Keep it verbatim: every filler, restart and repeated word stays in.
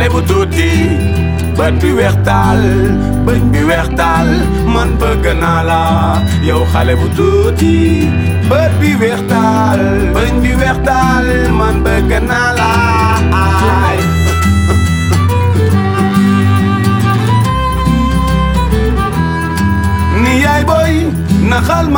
xale bu tuuti bët bi weex taal bëñ bi weex taal man bëgg naa la yow xale bu tuuti bët bi weex taal bëñ bi weex taal man bëgg naa la ni yaay boy naxal